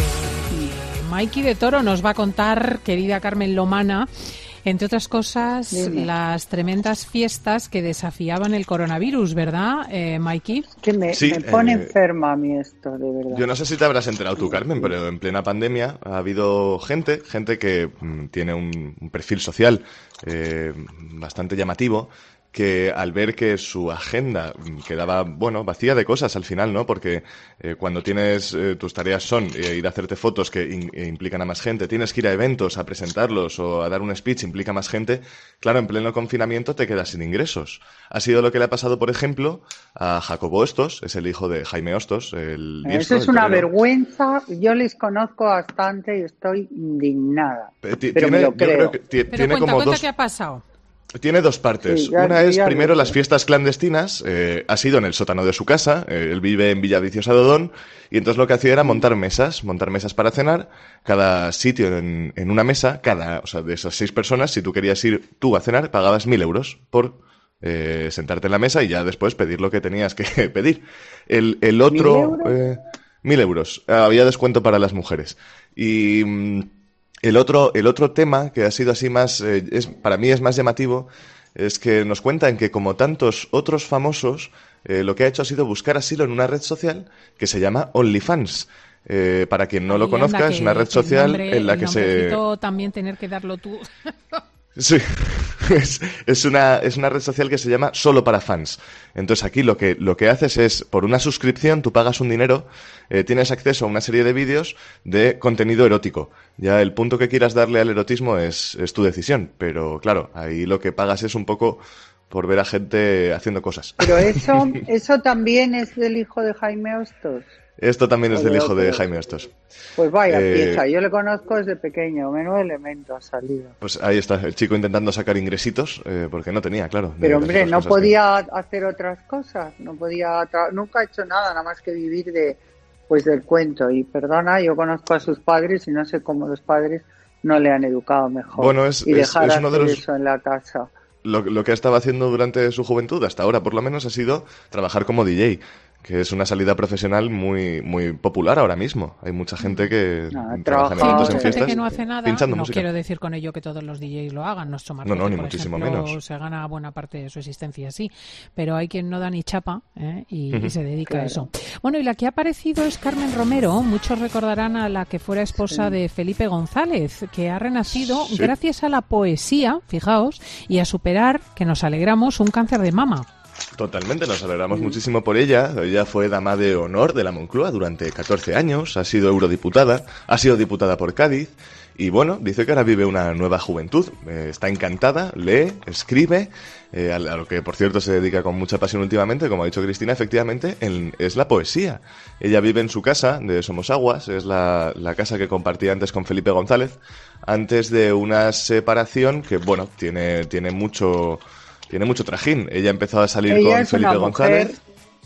Maiki de Toro nos va a contar, querida Carmen Lomana, entre otras cosas, Dime. las tremendas fiestas que desafiaban el coronavirus, ¿verdad, eh, Maiki? Que me, sí, me pone eh, enferma a mí esto, de verdad. Yo no sé si te habrás enterado tú, Carmen, pero en plena pandemia ha habido gente, gente que mm, tiene un, un perfil social eh, bastante llamativo, que al ver que su agenda quedaba, bueno, vacía de cosas al final, ¿no? Porque eh, cuando tienes, eh, tus tareas son eh, ir a hacerte fotos que in, eh, implican a más gente, tienes que ir a eventos a presentarlos o a dar un speech, implica más gente, claro, en pleno confinamiento te quedas sin ingresos. Ha sido lo que le ha pasado, por ejemplo, a Jacobo Hostos, es el hijo de Jaime Hostos, el diestro. Eso es una vergüenza, yo les conozco bastante y estoy indignada. Pero, t- pero tiene, me lo creo. Yo creo que t- pero tiene cuenta, como cuenta dos... qué ha pasado. Tiene dos partes. Sí, ya, Una es, ya primero, lo las fiestas clandestinas. Eh, ha sido en el sótano de su casa. Eh, él vive en Villaviciosa de Odón. Y entonces lo que hacía era montar mesas. Montar mesas para cenar. Cada sitio en, en una mesa, cada, o sea, de esas seis personas, si tú querías ir tú a cenar, pagabas mil euros por eh, sentarte en la mesa y ya después pedir lo que tenías que pedir. El, el otro... ¿Mil euros? Eh, mil euros. Había descuento para las mujeres. Y... Mm, El otro, el otro tema que ha sido así más, eh, es, para mí es más llamativo, es que nos cuentan que como tantos otros famosos, eh, lo que ha hecho ha sido buscar asilo en una red social que se llama OnlyFans. Eh, para quien no lo conozca, que, es una red social nombre, en la que se... también tener que darlo tú. Sí, es, es, una, es una red social que se llama Solo para Fans. Entonces aquí lo que, lo que haces es, por una suscripción, tú pagas un dinero, eh, tienes acceso a una serie de vídeos de contenido erótico. Ya el punto que quieras darle al erotismo es, es tu decisión, pero claro, ahí lo que pagas es un poco por ver a gente haciendo cosas. Pero eso, eso también es del hijo de Jaime Hostos. Esto también es Oye, del hijo de pues, Jaime Hostos. Pues vaya eh, pieza, yo le conozco desde pequeño, menudo elemento ha salido. Pues ahí está, el chico intentando sacar ingresitos, eh, porque no tenía, claro. Pero hombre, no podía que... hacer otras cosas, no podía, tra... nunca ha hecho nada, nada más que vivir de, pues del cuento. Y perdona, yo conozco a sus padres y no sé cómo los padres no le han educado mejor. Bueno, es, y dejar es, es uno hacer de los... eso en la casa. Lo, lo que estaba haciendo durante su juventud, hasta ahora por lo menos, ha sido trabajar como D J. que es una salida profesional muy muy popular ahora mismo. Hay mucha gente que no, trabaja en eventos, en fiestas, gente que no hace nada. pinchando No música. quiero decir con ello que todos los D Js lo hagan. Nuestro Marcote, no, no, ni por muchísimo ejemplo, menos. se gana buena parte de su existencia así. Pero hay quien no da ni chapa, ¿eh? y, uh-huh. y se dedica claro. a eso. Bueno, y la que ha aparecido es Carmen Romero. Muchos recordarán a la que fuera esposa sí. de Felipe González, que ha renacido sí. gracias a la poesía, fijaos, y a superar, que nos alegramos, un cáncer de mama. Totalmente, nos alegramos mm. muchísimo por ella. Ella fue dama de honor de la Moncloa durante catorce años, ha sido eurodiputada, ha sido diputada por Cádiz y bueno, dice que ahora vive una nueva juventud. Eh, está encantada, lee, escribe, eh, a, a lo que por cierto se dedica con mucha pasión últimamente, como ha dicho Cristina, efectivamente, en, es la poesía. Ella vive en su casa de Somosaguas, es la, la casa que compartía antes con Felipe González, antes de una separación que, bueno, tiene, tiene mucho... Tiene mucho trajín. Ella empezó a salir Ella con es Felipe una González.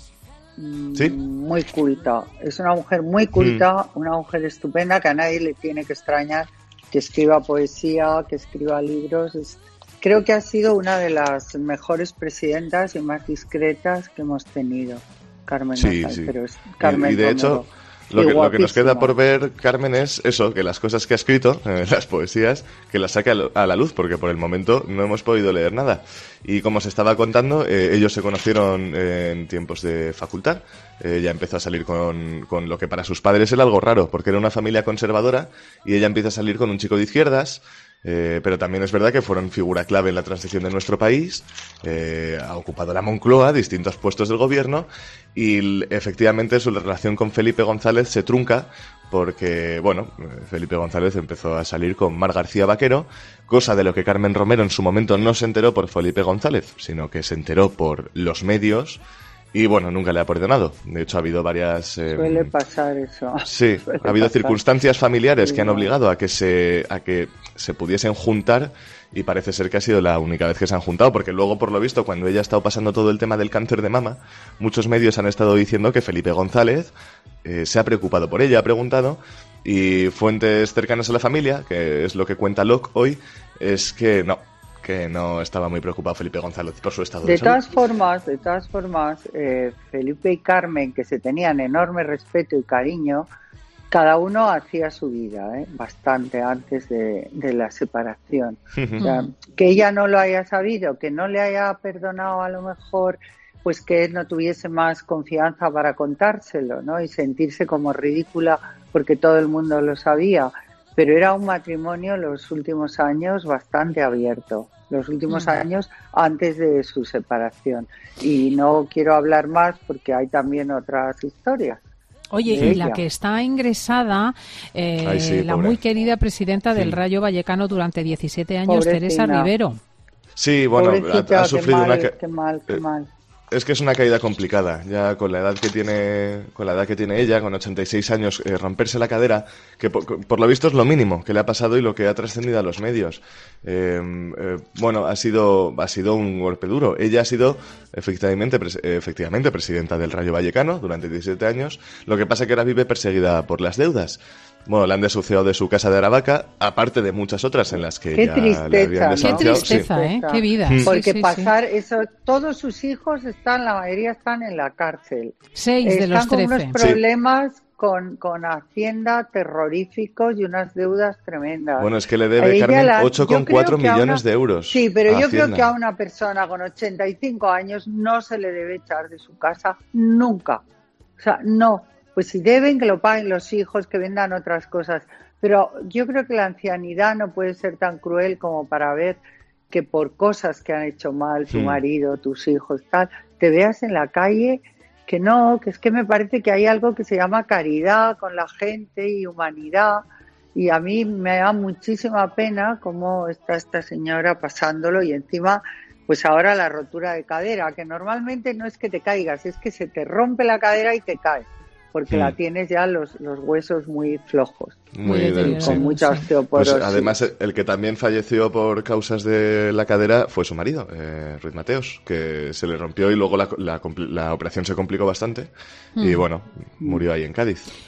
Mujer, ¿Sí? Muy culta. Es una mujer muy culta, mm. una mujer estupenda que a nadie le tiene que extrañar que escriba poesía, que escriba libros. Es, creo que ha sido una de las mejores presidentas y más discretas que hemos tenido, Carmen. Sí, Natal, sí. Pero es Carmen y, y de Romero. hecho... Lo que, lo que nos queda por ver, Carmen, es eso, que las cosas que ha escrito, eh, las poesías, que las saque a la luz, porque por el momento no hemos podido leer nada. Y como se estaba contando, eh, ellos se conocieron eh, en tiempos de facultad. Eh, ella empezó a salir con, con lo que para sus padres era algo raro, porque era una familia conservadora, y ella empieza a salir con un chico de izquierdas. Eh, pero también es verdad que fueron figura clave en la transición de nuestro país, eh, ha ocupado la Moncloa, distintos puestos del gobierno y efectivamente su relación con Felipe González se trunca porque, bueno, Felipe González empezó a salir con Mar García Vaquero, cosa de lo que Carmen Romero en su momento no se enteró por Felipe González, sino que se enteró por los medios. Y bueno, nunca le ha perdonado. De hecho, ha habido varias... Eh, Suele pasar eso. Sí, Suele ha habido pasar. circunstancias familiares sí, que han no. obligado a que se a que se pudiesen juntar y parece ser que ha sido la única vez que se han juntado, porque luego, por lo visto, cuando ella ha estado pasando todo el tema del cáncer de mama, muchos medios han estado diciendo que Felipe González eh, se ha preocupado por ella, ha preguntado, y fuentes cercanas a la familia, que es lo que cuenta Locke hoy, es que no, que no estaba muy preocupado Felipe González por su estado de, de salud. todas formas, de todas formas, eh, Felipe y Carmen, que se tenían enorme respeto y cariño, cada uno hacía su vida, ¿eh? bastante antes de, de la separación. O sea, que ella no lo haya sabido, que no le haya perdonado a lo mejor, pues que él no tuviese más confianza para contárselo, ¿no? Y sentirse como ridícula porque todo el mundo lo sabía. Pero era un matrimonio los últimos años bastante abierto, los últimos mm. años antes de su separación. Y no quiero hablar más porque hay también otras historias. Oye, y la que está ingresada, eh, Ay, sí, la pobre. muy querida presidenta del sí. Rayo Vallecano durante diecisiete años, Pobrecina. Teresa Rivero. Sí, bueno, ha, ha sufrido mal, una... Qué mal, qué mal. Es que es una caída complicada, ya con la edad que tiene con la edad que tiene ella, con ochenta y seis años, eh, romperse la cadera, que por, por lo visto es lo mínimo que le ha pasado y lo que ha trascendido a los medios. Eh, eh, bueno, ha sido ha sido un golpe duro. Ella ha sido efectivamente pres, efectivamente presidenta del Rayo Vallecano durante diecisiete años, lo que pasa es que ahora vive perseguida por las deudas. Bueno, le han desahuciado de su casa de Aravaca, aparte de muchas otras en las que qué ya tristeza, le habían desahuciado. Qué tristeza, sí. ¿eh? Qué vida. Porque sí, sí, pasar sí. eso, todos sus hijos están, la mayoría están en la cárcel. Seis están de los trece. Están con unos problemas sí. con, con Hacienda terroríficos y unas deudas tremendas. Bueno, es que le debe, Carmen, ocho coma cuatro millones una, de euros. Sí, pero yo Hacienda. creo que a una persona con ochenta y cinco años no se le debe echar de su casa nunca. O sea, no. Pues si deben, que lo paguen los hijos, que vendan otras cosas. Pero yo creo que la ancianidad no puede ser tan cruel como para ver que por cosas que han hecho mal tu sí. marido, tus hijos, tal, te veas en la calle, que no, que es que me parece que hay algo que se llama caridad con la gente y humanidad, y a mí me da muchísima pena cómo está esta señora pasándolo y encima, pues ahora la rotura de cadera, que normalmente no es que te caigas, es que se te rompe la cadera y te caes. Porque mm. la tienes ya los, los huesos muy flojos, muy y con sí. mucha osteoporosis. Pues además, el que también falleció por causas de la cadera fue su marido, eh, Ruiz Mateos, que se le rompió y luego la, la, la operación se complicó bastante mm. y bueno, murió ahí en Cádiz.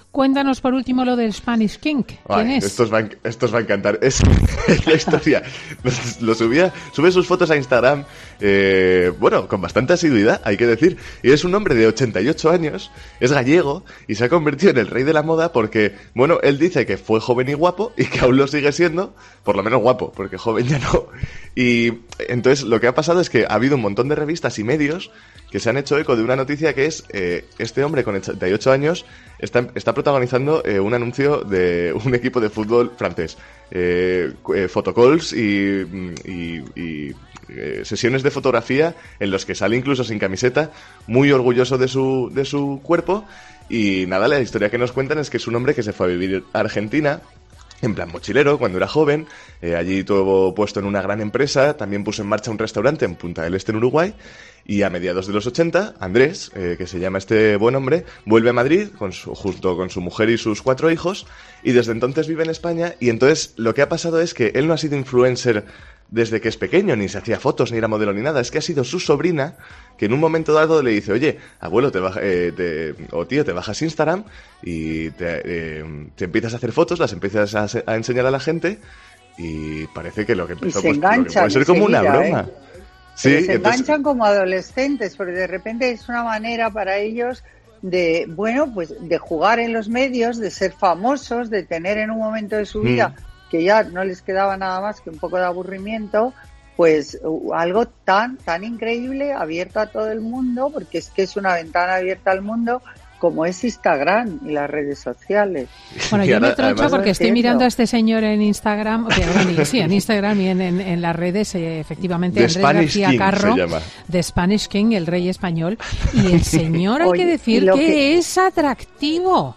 Cuéntanos por último lo del Spanish King. ¿Quién Ay, es? Estos va, estos va a encantar. Es, es la historia. Lo subía, sube sus fotos a Instagram, eh, bueno, con bastante asiduidad, hay que decir. Y es un hombre de ochenta y ocho años, es gallego y se ha convertido en el rey de la moda porque, bueno, él dice que fue joven y guapo y que aún lo sigue siendo, por lo menos guapo, porque joven ya no. Y entonces lo que ha pasado es que ha habido un montón de revistas y medios que se han hecho eco de una noticia que es eh, este hombre con ochenta y ocho años está, está protagonizando eh, un anuncio de un equipo de fútbol francés. Eh, eh, photocalls y, y, y eh, sesiones de fotografía en los que sale incluso sin camiseta, muy orgulloso de su, de su cuerpo. Y nada, la historia que nos cuentan es que es un hombre que se fue a vivir a Argentina en plan mochilero, cuando era joven, eh, allí tuvo puesto en una gran empresa, también puso en marcha un restaurante en Punta del Este, en Uruguay, y a mediados de los ochenta, Andrés, eh, que se llama este buen hombre, vuelve a Madrid con su, junto con su mujer y sus cuatro hijos, y desde entonces vive en España, y entonces lo que ha pasado es que él no ha sido influencer desde que es pequeño, ni se hacía fotos, ni era modelo, ni nada, es que ha sido su sobrina que en un momento dado le dice, oye, abuelo, te baja, eh, te, o tío, te bajas Instagram y te, eh, te empiezas a hacer fotos, las empiezas a, a enseñar a la gente y parece que lo que empezó pues, lo que puede ser como una broma. ¿eh? Sí, se entonces... enganchan como adolescentes, porque de repente es una manera para ellos de, bueno, pues de jugar en los medios, de ser famosos, de tener en un momento de su vida mm. que ya no les quedaba nada más que un poco de aburrimiento, pues uh, algo tan tan increíble, abierto a todo el mundo, porque es que es una ventana abierta al mundo, como es Instagram y las redes sociales. Bueno, yo me trocho porque estoy mirando a este señor en Instagram, okay, bueno, sí, en Instagram y en, en, en las redes, eh, efectivamente, The Andrés Spanish García King Carro, de Spanish King, el rey español, y el señor, hay Oye, que decir que, que es atractivo.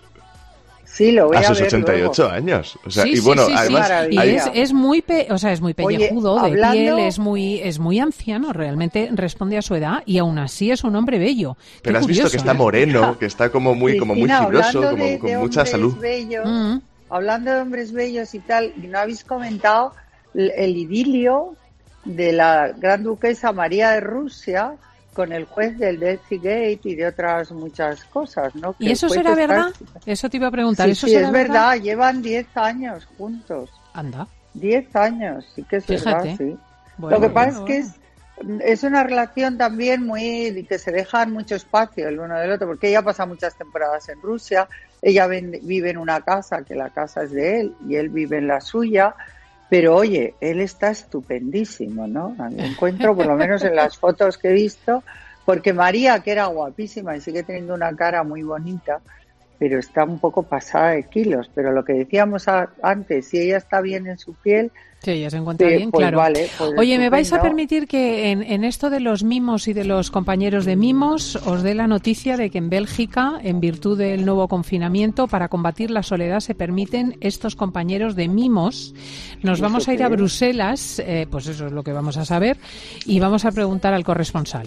Sí, lo voy a, a sus ver ochenta y ocho luego. años. O sea, sí, y bueno, sí, sí, además sí. hay... Y es, es muy, pe, o sea, es muy pellejudo. Oye, de hablando... piel, es muy, es muy anciano, realmente responde a su edad y aún así es un hombre bello. Pero Qué has curioso, visto que está ¿eh? moreno, que está como muy, como muy Cristina, fibroso, de, como de con mucha salud. Bellos, mm. Hablando de hombres bellos y tal, ¿no habéis comentado el, el idilio de la gran duquesa María de Rusia con el juez del Delphi-Gate y de otras muchas cosas, ¿no? Que ¿Y eso será está... verdad? Eso te iba a preguntar. Sí, ¿Eso sí, será es verdad? verdad. Llevan diez años juntos. Anda. Diez años, sí que es Fíjate. verdad, sí. Bueno, Lo que pasa bueno, es que bueno. es, es una relación también muy... que se dejan mucho espacio el uno del otro, porque ella pasa muchas temporadas en Rusia, ella ven, vive en una casa, que la casa es de él, y él vive en la suya. Pero oye, él está estupendísimo, ¿no? Me encuentro, por lo menos en las fotos que he visto, porque María, que era guapísima y sigue teniendo una cara muy bonita, pero está un poco pasada de kilos. Pero lo que decíamos a, antes, si ella está bien en su piel... Sí, ella se encuentra eh, bien, pues claro. Vale, pues Oye, ¿me vais a estupendo. permitir que en, en esto de los mimos y de los compañeros de mimos os dé la noticia de que en Bélgica, en virtud del nuevo confinamiento, para combatir la soledad se permiten estos compañeros de mimos? Nos vamos a ir a Bruselas, eh, pues eso es lo que vamos a saber, y vamos a preguntar al corresponsal.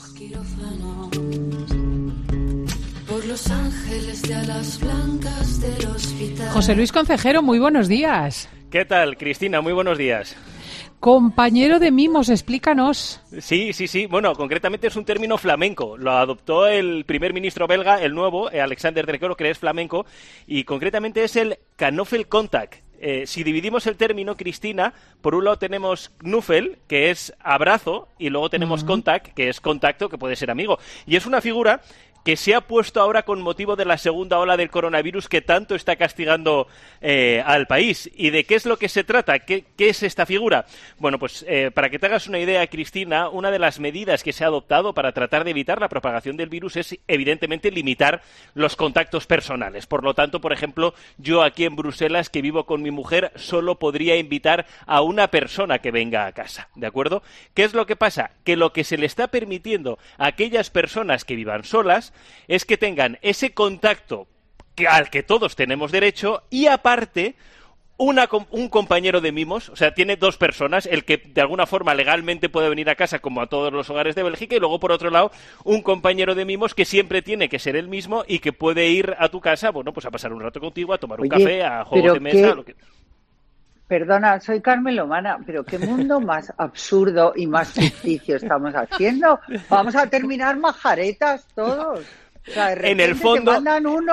Por los ángeles de alas blancas del hospital. José Luis Concejero, muy buenos días. ¿Qué tal, Cristina? Muy buenos días. Compañero de mimos, explícanos. Sí, sí, sí. Bueno, concretamente es un término flamenco. Lo adoptó el primer ministro belga, el nuevo, Alexander De Croo, que es flamenco, y concretamente es el Knuffelcontact. Eh, si dividimos el término, Cristina, por un lado tenemos knuffel, que es abrazo, y luego tenemos uh-huh. contact, que es contacto, que puede ser amigo. Y es una figura que se ha puesto ahora con motivo de la segunda ola del coronavirus que tanto está castigando eh, al país. ¿Y de qué es lo que se trata? ¿Qué, qué es esta figura? Bueno, pues eh, para que te hagas una idea, Cristina, una de las medidas que se ha adoptado para tratar de evitar la propagación del virus es, evidentemente, limitar los contactos personales. Por lo tanto, por ejemplo, yo aquí en Bruselas, que vivo con mi mujer, solo podría invitar a una persona que venga a casa, ¿de acuerdo? ¿Qué es lo que pasa? Que lo que se le está permitiendo a aquellas personas que vivan solas es que tengan ese contacto que, al que todos tenemos derecho y aparte una, un compañero de mimos, o sea, tiene dos personas, el que de alguna forma legalmente puede venir a casa como a todos los hogares de Bélgica y luego por otro lado un compañero de mimos que siempre tiene que ser el mismo y que puede ir a tu casa, bueno, pues a pasar un rato contigo, a tomar un Oye, café, a juegos de mesa, qué... lo que... Perdona, soy Carmen Lomana, pero qué mundo más absurdo y más ficticio estamos haciendo. Vamos a terminar majaretas todos. O sea, de repente en el fondo... te mandan uno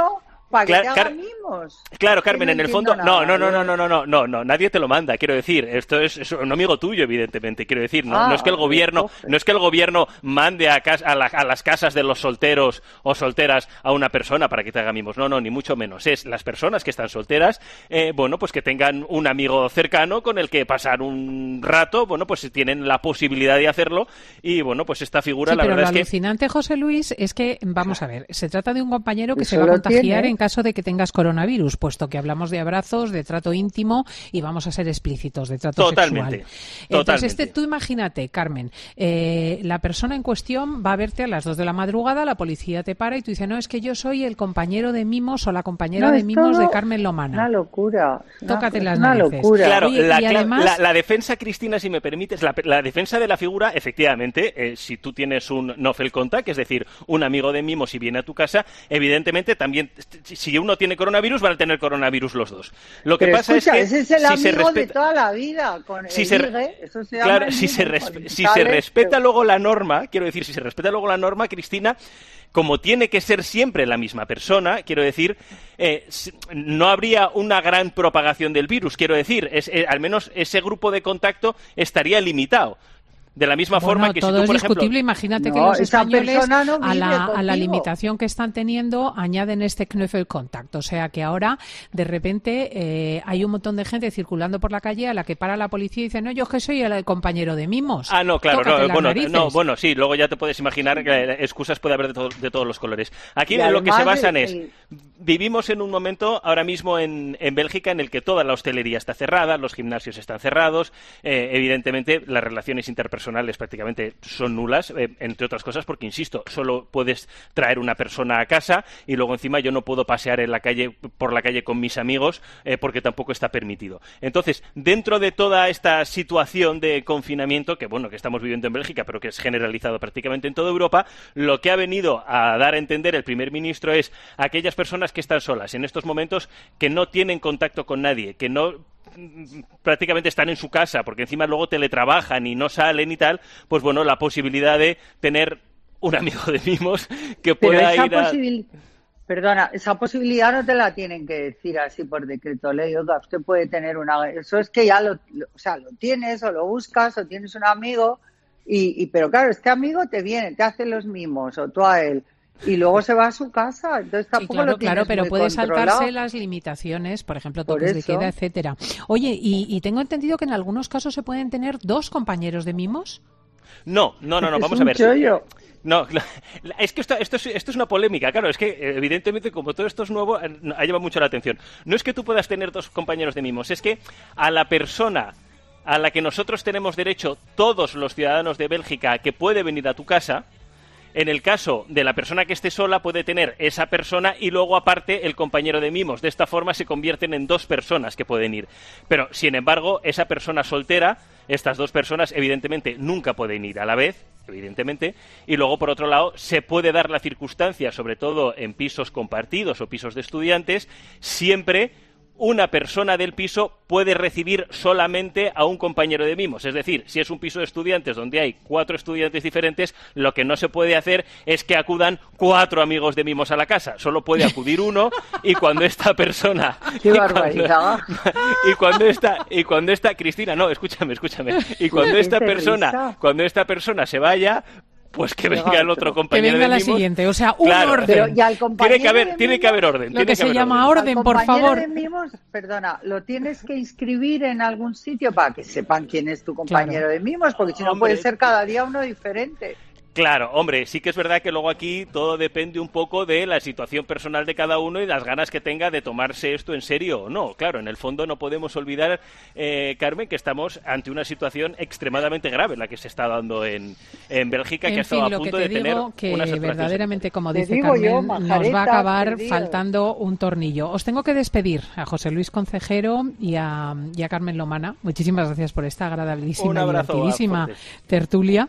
para que Clar- te haga Car- mimos. Claro, Carmen, no en el entiendo fondo, no, nada, no, no, no, yo- no, no, no, no, no, nadie te lo manda, quiero decir, esto es, es un amigo tuyo, evidentemente, quiero decir, no, Ah, no es que el gobierno, entonces. no es que el gobierno mande a, cas- a, la- a las casas de los solteros o solteras a una persona para que te haga mimos, no, no, ni mucho menos, es las personas que están solteras, eh, bueno, pues que tengan un amigo cercano con el que pasar un rato, bueno, pues tienen la posibilidad de hacerlo y, bueno, pues esta figura, Sí, la pero verdad lo es que... alucinante, José Luis, es que, vamos a ver, se trata de un compañero que Eso se va a lo contagiar tiene. en caso de que tengas coronavirus, puesto que hablamos de abrazos, de trato íntimo y vamos a ser explícitos, de trato Totalmente, sexual. Entonces, totalmente. este, tú imagínate, Carmen, eh, la persona en cuestión va a verte a las dos de la madrugada, la policía te para y tú dices, no, es que yo soy el compañero de mimos o la compañera No, de es mimos todo de Carmen Lomana. Una locura. Es una- Tócate es las una narices. locura. Claro, Oye, la, y cla- además- la- la defensa, Cristina, si me permites, la, la defensa de la figura, efectivamente, eh, si tú tienes un novel contact, es decir, un amigo de mimos y viene a tu casa, evidentemente también, si uno tiene coronavirus, van a tener coronavirus los dos. Lo que Pero pasa escucha, es que ese es el si se amigo de respeta... toda la vida. Con Si el se, ligue, eso se claro, llama si se, ligue, resp- con si se Italia, respeta pero- luego la norma, quiero decir, si se respeta luego la norma, Cristina, como tiene que ser siempre la misma persona, quiero decir, eh, s- no habría una gran propagación del virus, quiero decir, es, eh, al menos ese grupo de contacto estaría limitado. De la misma Bueno, forma que si todo tú, es por ejemplo... discutible. Imagínate que No, los esa españoles, persona no a, vive la, a la contigo. limitación que están teniendo, añaden este Knöfelkontakt. O sea que ahora, de repente, eh, hay un montón de gente circulando por la calle a la que para la policía y dice, no, yo es que soy el compañero de mimos. Ah, no, claro, Tócate no, las bueno, narices. no, bueno, sí, luego ya te puedes imaginar que eh, excusas puede haber de, to- de todos los colores. Aquí Y en lo que se además basan el- es, el- vivimos en un momento ahora mismo en, en Bélgica en el que toda la hostelería está cerrada, los gimnasios están cerrados, eh, evidentemente las relaciones interpersonales prácticamente son nulas, eh, entre otras cosas porque, insisto, solo puedes traer una persona a casa y luego encima yo no puedo pasear en la calle, por la calle con mis amigos eh, porque tampoco está permitido. Entonces, dentro de toda esta situación de confinamiento que, bueno, que estamos viviendo en Bélgica, pero que es generalizado prácticamente en toda Europa, lo que ha venido a dar a entender el primer ministro es aquellas personas que están solas en estos momentos, que no tienen contacto con nadie, que no prácticamente están en su casa porque encima luego teletrabajan y no salen y tal, pues bueno, la posibilidad de tener un amigo de mimos que Pero pueda esa ir a... posibil- Perdona, esa posibilidad no te la tienen que decir así por decreto ley. Oiga, usted puede tener una... Eso es que ya lo, lo- o sea, lo tienes o lo buscas o tienes un amigo y, y pero claro, este amigo te viene, te hace los mimos o tú a él y luego se va a su casa. Entonces Sí, tampoco claro, lo tienes claro, pero muy puede controlado. saltarse las limitaciones, por ejemplo, Por toques de eso. queda, etcétera. Oye, y, y tengo entendido que en algunos casos se pueden tener dos compañeros de mimos. No, no, no, no, Es vamos un a ver. chollo. No, la- la- es que esto, esto, es, esto es una polémica, claro, es que eh, evidentemente como todo esto es nuevo, eh, no- ha llamado mucho la atención. No es que tú puedas tener dos compañeros de mimos, es que a la persona a la que nosotros tenemos derecho, todos los ciudadanos de Bélgica, que puede venir a tu casa, en el caso de la persona que esté sola, puede tener esa persona y luego aparte el compañero de mimos. De esta forma se convierten en dos personas que pueden ir. Pero, sin embargo, esa persona soltera, estas dos personas, evidentemente, nunca pueden ir a la vez, evidentemente. Y luego, por otro lado, se puede dar la circunstancia, sobre todo en pisos compartidos o pisos de estudiantes, siempre una persona del piso puede recibir solamente a un compañero de mimos. Es decir, si es un piso de estudiantes donde hay cuatro estudiantes diferentes, lo que no se puede hacer es que acudan cuatro amigos de mimos a la casa. Solo puede acudir uno y cuando esta persona... ¡Qué y barbaridad! Cuando, y cuando esta... Y cuando esta... Cristina, no, escúchame, escúchame. Y cuando esta Qué persona, risa. cuando esta persona se vaya... Pues que venga el otro Que compañero venga de la mimos. siguiente, o sea, un Claro. orden. Pero, ¿y al compañero Tiene que haber, de tiene que mimos? haber orden. Lo tiene que se haber llama orden. orden, Al por compañero favor. de mimos, perdona, lo tienes que inscribir en algún sitio para que sepan quién es tu compañero Claro. de mimos, porque si no Hombre. puede ser cada día uno diferente. Claro, hombre, sí que es verdad que luego aquí todo depende un poco de la situación personal de cada uno y las ganas que tenga de tomarse esto en serio o no. Claro, en el fondo no podemos olvidar, eh, Carmen, que estamos ante una situación extremadamente grave la que se está dando en, en Bélgica, que ha En estado fin, a lo que punto te de tener digo que una saturación verdaderamente, como Te dice digo yo, Carmen, nos va a majaretas acabar perdidas. faltando un tornillo. Os tengo que despedir a José Luis Concejero y a, y a Carmen Lomana. Muchísimas gracias por esta agradabilísima Un y abrazo, divertidísima fuerte. tertulia.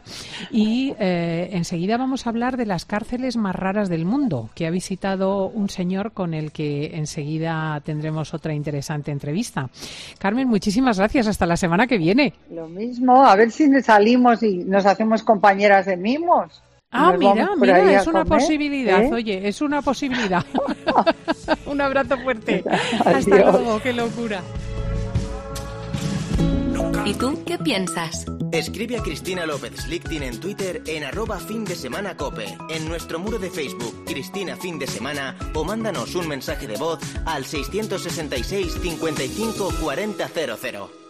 Y eh, enseguida vamos a hablar de las cárceles más raras del mundo, que ha visitado un señor con el que enseguida tendremos otra interesante entrevista. Carmen, muchísimas gracias. Hasta la semana que viene. Lo mismo, a ver si salimos y nos hacemos compañeras de mimos. Ah, mira, mira, es una comer, posibilidad, ¿eh? oye, es una posibilidad. Un abrazo fuerte. Adiós. Hasta luego, qué locura. ¿Y tú qué piensas? Escribe a Cristina López Slichting en Twitter en arroba fin de semana cope, en nuestro muro de Facebook Cristina Fin de Semana, o mándanos un mensaje de voz al seiscientos sesenta y seis cincuenta y cinco cuarenta cero cero.